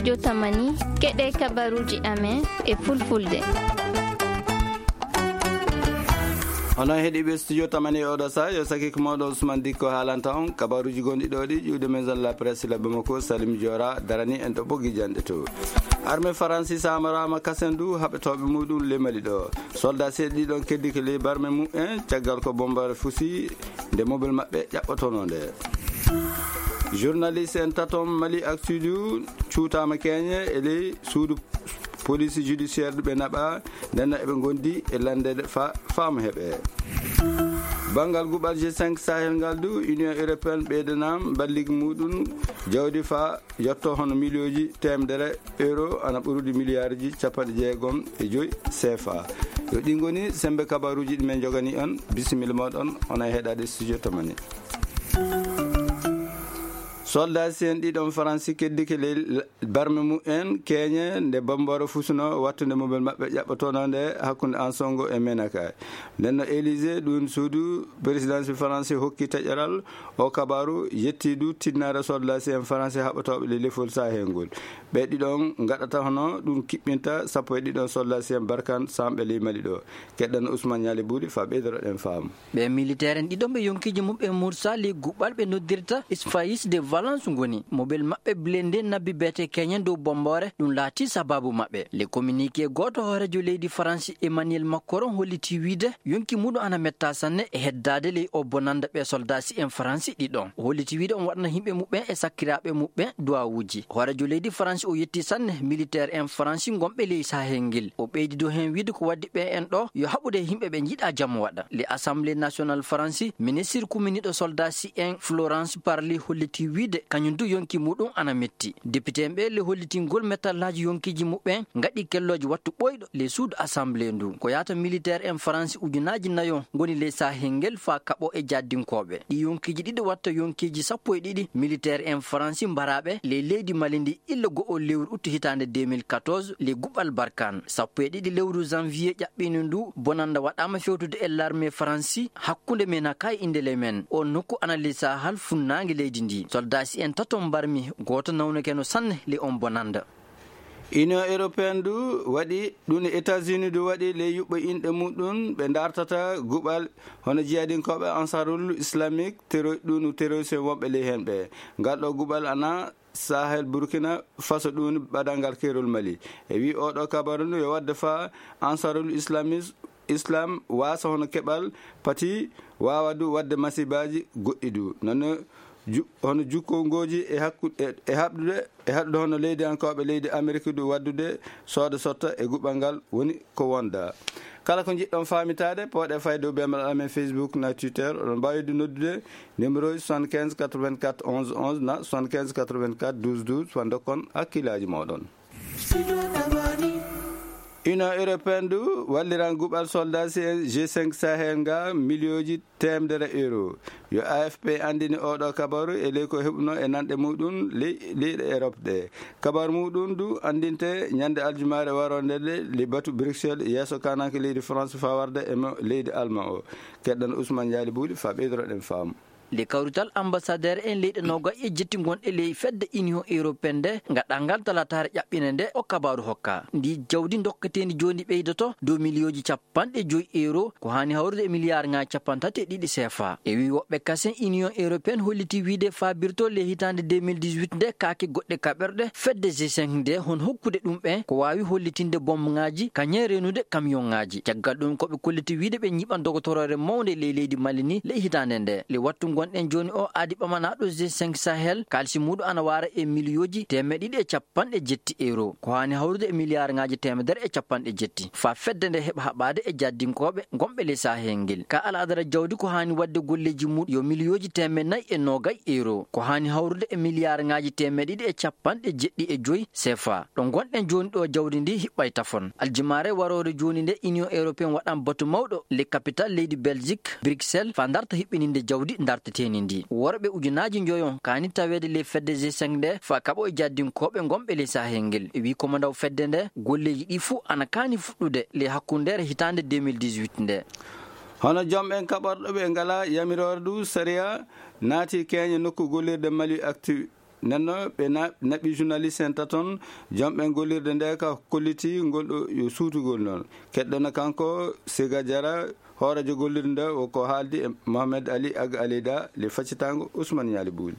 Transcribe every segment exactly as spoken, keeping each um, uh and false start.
studio Tamani keɗe kabaruji amen e fulfulde. Onon heeɗiɓe studio Tamani oɗo sa yo saki ko mawɗo Ousmane Dicko haalanta on kabaruji gonɗi ɗo ɗi ƴiwde maison de la presse la Bamako Salim Diora darani en ɗo ɓoggi janɗe to. Armée Faransi samarama kasendu haɓetoɓe muɗum lemali ɗo. Soldat seeɗa ɗiɗon keddi ko ley barme mumen caggal ko bombare fusi nde mobile maɓɓe ƴaɓɓotono nde. Journaliste en taton Mali ak Sud cuutama keñe e ley suudu police judiciaire ɗuɓe naɓa ndenno eɓe gondi e landede fa faamu heeɓe. Bangal guɓal G cinq Sahel ngal du Union Européenne ɓeydanam balligue muɗum jawdi fa yetto hono millioji temedere euro ana ɓurude milliard ji capanɗe jeegom e joyi C F A. Yo ɗi goni sembe kabaruji ɗi men jogani on bisimilla moɗon ona heeɗade studio Tamani. Soldat en ɗiɗon Faransi keddi ke ley barme mumen keñe nde bombore fusuno wattude mobile maɓɓe ƴaɓɓotono nde hakkude Ansongo e Menaka. Nenno Élysée ɗum suudu présidence Faransi hokki taƴaral o kabaru yetti du tinnare soldat en Faransi haɓatoɓe le lefol Sahel ngol. Ɓe ɗiɗon gaɗata hono ɗum kiɓɓinta sappo e ɗiɗon soldat en Barkan samɓe ley Mali ɗo. Keɗɗan Ousmane Ñali Buuɗi fa ɓeydoroɗen faamu. Ɓe militaire en ɗiɗon ɓe yonkiji mum ɓe Moussa li guɓɓal ɓe noddirta Isfaïs de Valence ngoni mobile maɓɓe blende nabbi bete keñen dow bombore ɗum laati sababu maɓɓe. Le communiqué goto hoorejo leydi France Emmanuel Macron holliti wiide yonki muɗum ana metta sanne e heddade ley o bonanda ɓe soldasi en France ɗiɗon. O holliti wiide on waɗana himɓe muɓɓe e sakkiraɓe muɓɓe duwawuji. Hoorejo leydi France o yetti sanne militaire en France gomɓe ley Sahel ngel. O ɓeydi dow hen wiide ko waddi ɓe en ɗo yo haɓude himɓe ɓe jiiɗa jaam waɗa. Le Assemblée nationale France ministre kuminiɗo soldasi en Florence Parly holliti wiide kañum du yonki muɗum ana metti. Député ɓe le hollitingol metallaji yonkiji muɓɓe gaɗi kelloji wattu ɓoyɗo le suudu assemblée ndu. Ko yata militaire en France ujunaji nayo goni le Sahel ngel fa kaɓo e jaddinkoɓe. Ɗi yonkiji ɗiɗi watta yonkiji sappo e ɗiɗi militaire en France mbaraɓe le leydi Mali ndi illa go'o lewru uttu hitande deux mille quatorze le guɓal Barkan. Sappo e ɗiɗi lewru janvier ƴaɓɓini ndu bonanda waɗama fewtude e l'armée France hakkude Menaka e Indele men. O nokku ana le Sahel funnangue leydi ndi. Soldats en taton barmi goto nawnoke no sanne le on bonanda. Union Européenne du waɗi ɗum États-Unis du waɗi le yuɓɓo inɗe muɗum ɓe dartata guɓal hono jeyadinkoɓe Ansarul Islamique tero ɗum terroriste wonɓe ley hen ɓe. Ngal ɗo guɓal ana Sahel Burkina Faso ɗum baɗangal kerol Mali. E wi oɗo kabaru ndu yo wadde fa Ansarul Islamisme Islam wasa hono keɓal pati wawa du wadde masibaji goɗɗi du nono hono jukkongoji e hakkude e habdude e haddude hono leydi ankoɓe leydi Amérique du waddude sooda sotta e guɓal ngal woni ko wonda. Kala ko jiɗɗon famitade poɗe fayde o bemal amen Facebook na Twitter oɗon mbawide noddude numéro soixante-quinze quatre-vingt-quatre onze onze na soixante-quinze quatre-vingt-quatre douze douze fa dokkon hakkillaji moɗon. Union Européenne du walliran guɓal soldats en G cinq Sahel nga millioji temedere euro. Yo A F P andini oɗo kabaru e ley ko heɓuno e nanɗe muɗum leyɗe Europe ɗe. Kabaru muɗum du andinte ñande aljumare waronde le batu Bruxelles yesso kananke leydi France fa warde e leydi Allemand o. Keɗɗan Ousmane Diali Buuɗi fa ɓeydoroɗen faamu. Le kawrital ambassadeur en leyɗe noga e jetti gonɗe ley fedde Union Européenne nde gaɗɗal ngal talatare ƴaɓɓine nde o kabaru hokka. Ndi jawdi dokketedi joni ɓeydoto dow milioji capanɗe joyi euro ko hani hawrude e milliard nga capantati e ɗiɗi C F A. E wi woɓɓe kasen Union Européenne holliti wiide fabirto le hitande deux mille dix-huit nde kaake goɗɗe kaɓerɗe fedde G cinq nde hon hokkude ɗum ɓe ko wawi hollitinde bombe ngaji kañe renude camion ngaji. Caggal ɗum koɓe kolliti wiide ɓe ñiɓan dogotorore mawde ley leydi Mali ni le hitande nde le wattu gonɗen joni o adi ɓamanaɗo G cinq Sahel kalsi muɗum ana wara e milioji temedde ɗiɗi e capanɗe jetti euro ko hani hawrude e milliard ngaji temedere e capanɗe jetti fa fedde nde heɓa haɓade e jaddinkoɓe gomɓe le Sahel ngel. Ka aladara jawdi ko hani wadde golleji muɗum yo milioji temedde nayyi e nogay euro ko hani hawrude e milliard ngaji temedde ɗiɗi e capanɗe jeɗɗi e joyi C F A. ɗo gonɗen joni ɗo jawdi ndi hiɓɓay tafon. Aljumare warore joni nde Union Européenne waɗan batu mawɗo le capital leydi Belgique Bruxelles fa darta hiɓɓininde jawdi darteteni ndi. Worɓe ujunaji joyon kani tawede le fedde G cinq nde fa kaɓo e jaddinkoɓe gomɓe le Sahel ngel. E wi komandaw fedde nde golleji ɗi fuu ana kani fuɗɗude le hakkundere hitande deux mille dix-huit nde. hono jomɓen kaɓorɗoɓe ngala yamirore du saria naati keñe nokku gollirde Mali actu nenno ɓe naɓi journaliste en taton jomɓe gollirde nde ka kolliti ngolɗo yo suutugol noon keɗɗono kanko Siga Diarra hoorejo gollirde nde o ko haaldi e Mohamed Ali Ag Alida le faccitango Ousmane Yali Bouli.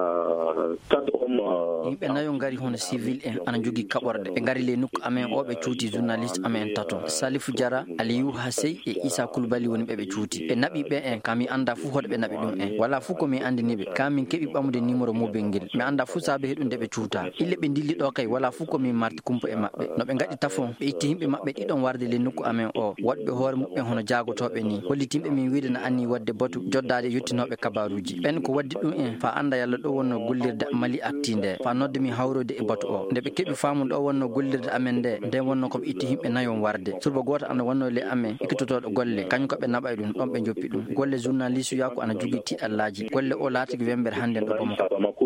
yimɓe nayo ngari hono civil en ana jogui kaɓorde ɓe ngari le nokku amen o ɓe cuuti journaliste amen taton Salifou Diarra Aliou Hassey e Issa Coulibaly woni ɓe ɓe cuuti ɓe naɓi ɓe en kam mi anda fou hoɗo ɓe naɓi ɗum en wala fou komi andiniɓe kam min keeɓi ɓamude numéro mobile nguel mi anda fou saabe heɗunde ɓe cuuta ille ɓe dilli ɗo kay wala fou komi marti kumpa e mabɓe no ɓe gaɗi tafon ɓe itti yimɓe mabɓe ɗiɗon warde le nokku amen o waɗɓe hoore muɓɓen hono jagotoɓe ni hollitimɓe min wiide no anni wadde batu joddade yettinoɓe kabaruji ɓen ko waddi ɗum en fa anda yalla ɗo wonno gollirde Mali Acti nde fa nodde min hawrode e batu o nde ɓe keeɓi famu ɗo wonno gollirde amen nde nden wonno koɓe itti yimɓe nayon warde surba goto ana wonno le amen ekkitotoɗo golle kañum koɓe naɓay ɗum ɗon ɓe joppi ɗum golle journaliste yako ana jogui tiɗallaji golle o laatiki wembere hande ɗo Bamako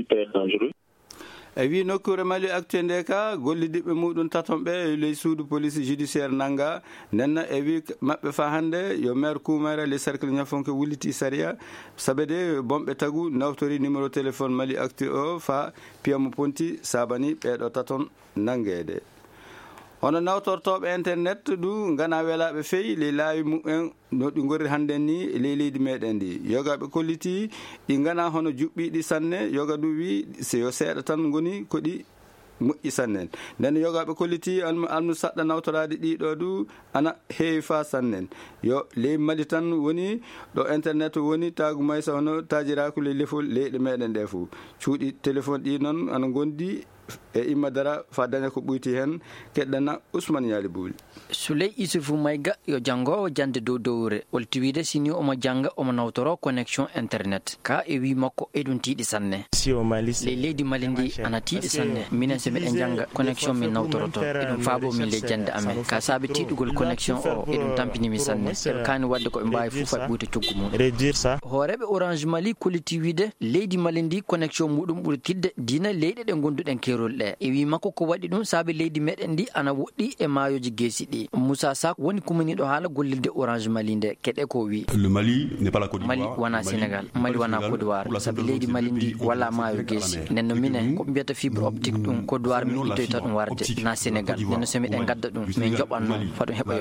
e wi nokkure Mali Actu nde ka gollidiɓe muɗum taton ɓe ley suudu police judiciaire nanga nenno e wi mabɓe fa hande yo maire Koumara le cercle ñafonke wulliti saria sabede bomɓe tagu nawtori numéro téléphone Mali Actu o fa Piyamo Ponti sabani ɓeɗo taton nangede hono nawtortoɓe internet ɗu gana welaɓe feewi ley laawi mumen no ɗi gori hande ni ley leydi meɗen ndi yogaɓe kolliti ɗi gana hono juɓɓiɗi sanne yoga ɗum wi so yo seeɗa tan goni koɗi moƴƴi sannen nden yogaɓe kolliti almu saɗɗa nawtorade ɗiɗo du ana heewi fa sannen yo ley Mali tan woni ɗo internet woni tagu maysa hono tajiraku ley lefol leyɗe meɗen ɗe fo cuuɗi téléphone ɗi noon ana gondi e imma dara fa daña ko ɓuyti hen keɗɗana Ousmane Yali Bouli. Souley Issoufou Mayga yo janngowo jande dow dowre wolti wiide sini omo janga omo nawtoro connexion internet ka e wi makko eɗum tiiɗi sanne ley leydi Mali ndi ana tiiɗi sanne minen se miɗen janga connexion min nawtoroto eɗum faabo min ley jande amen ka saabi tiiɗugol connexion o eɗum tampinimi sanne eɓe kani wadde koɓe mbawi fuu fa ɓuyta coggu mum hooreɓe Orange Mali kolliti wiide leydi Mali ndi connexion muɗum ɓuuri tidde dina leyɗe ɗe gonduɗen kerol ɗe e wi makko ko waɗi ɗum saabi leydi meɗen ndi ana woɗɗi e maayoji geesi ɗi Moussa Sak woni kumaniɗo haala gollirde Orange Mali nde keɗe ko wi Mali wona Sénégal Mali wona Côte d'Ivoire saabi leydi Mali ndi wala maayo geesi nenno minen ko mbiyata fibre optique ɗum Côte d'Ivoire min ittoyta ɗum warde na Sénégal nenno so miɗen gadda ɗum min joɓanno faɗum heɓa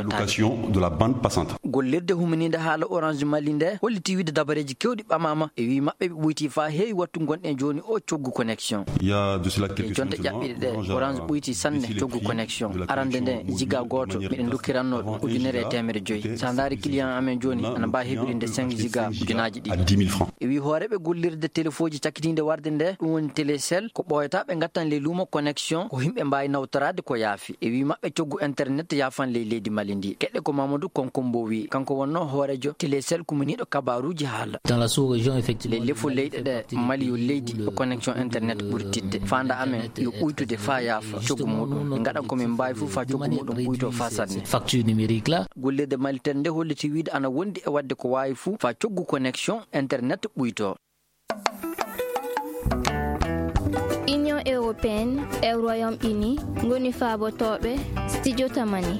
yottade gollirde humanide haala Orange Mali nde holliti wiide dabareji kewɗi ɓamama e wi mabɓe ɓe ɓuyti fa heewi wattu gonɗen joni o coggu connexion e jonte ƴaɓɓiɗe ɗe Orange ɓuyti sanne coggu connexion arande nde jiga goto miɗen dukkiranno ujunere e temere joyyi sa daari client amen joni ana mbawi heɓirinde cinq giga ujunaji ɗiɗi e wi hooreɓe gollirde téléphone ji cakkitinde warde nde ɗum woni télécell ko ɓoyata ɓe gattan ley luumo connexion ko yimɓe mbawi nawtorade ko yaafi e wi mabɓe coggu internet yaafan ley leydi Mali ndi keɗɗe ko Mamadou Konkombo wi kanko wonno hoorejo télécell kumaniɗo kabaruji haala ley lefol leyɗe ɗe Mali yo leydi connexion internet ɓuuri tidde fanda amen yo ɓuytude fa yaafa coggu muɗum ɓe gaɗan komin mbawi fuu fa coggu muɗum ɓuyto fa sanne facture numérique la gollirde Mali ten nde holliti wiide ana wondi e wadde ko wawi fuu fa coggu connexion internet ɓuyto Union européenne e Royaume-Uni ngoni faabotoɓe studio tamani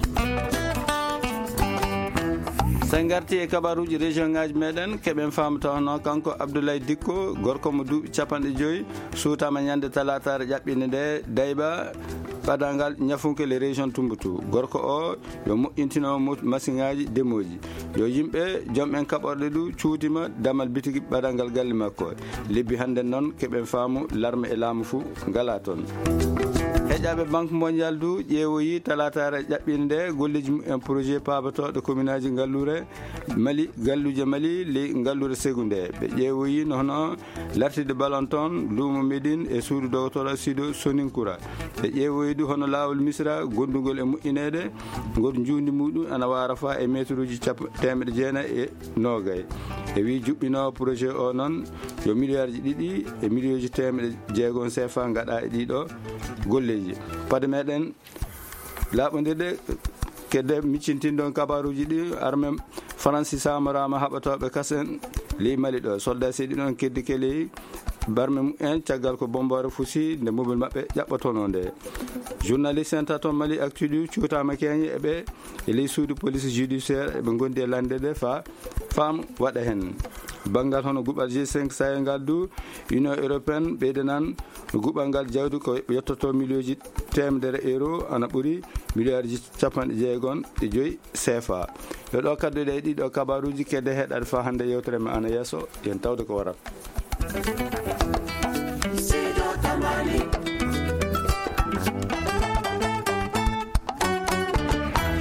sen garti e kabaruji région ngaji meɗen keɓen famata hono kanko Abdoulaye Dikko gorko mo duuɓi capanɗe joyyi suutama ñande talatare ƴaɓɓinde nde dayba ɓadangal ñafunke le région Tombouctou gorko o yo moƴƴintino machine ngaji demoji yo yimɓe joom en kaɓorɗe ɗu cuutima damal bitigi ɓadangal galle makko lebbi hande noon keɓen faamu larme e laamu fou ngala toon heƴaɓe banque mondial du ƴeewoyi talatare ƴaɓɓinde golleji mumen projet pabatoɗo commune aji ngallure Mali galluje Mali ley ngallure segunde ɓe ƴeewoyi no hono lartide ballon toon luumo Médine e suudu dogotoro Sido Soninkoura ɓe ƴeewoyi du hono lawol Misra gondugol e moƴƴinede goto jundi muɗum ana wara fa e métre uji capo temedde jeenayyi e nogay e wi juɓɓino projet o noon yo milliard ji ɗiɗi e million ji temedde jeegon C F A gaɗa e ɗiɗo golleji pade meɗen laaɓodirɗe kedde miccintinɗon kabaruji ɗi armé Franci Samarama haɓatoɓe kasen ley Mali ɗo soldat seeɗi ɗon keddi keleyi barme mumen caggal ko bombore fusi nde mobile mabɓe ƴaɓɓatono nde journaliste en taton Mali Actu ɗi cuutama keñe eɓe e ley suudu police judiciaire eɓe gondi e lande ɗe fa femme waɗa hen banggal hono guɓal G cinq Sahel ngal du Union européenne ɓeydanan guɓal ngal jawdi ko yettoto millioji temedere euro ana ɓuuri milliard ji capanɗe jeegon e joyyi C F A. yo ɗo kadduɗe ɗiɗo kabaruji kedde heɗade fa hande yewtere me ana yesso yen tawde ko waral.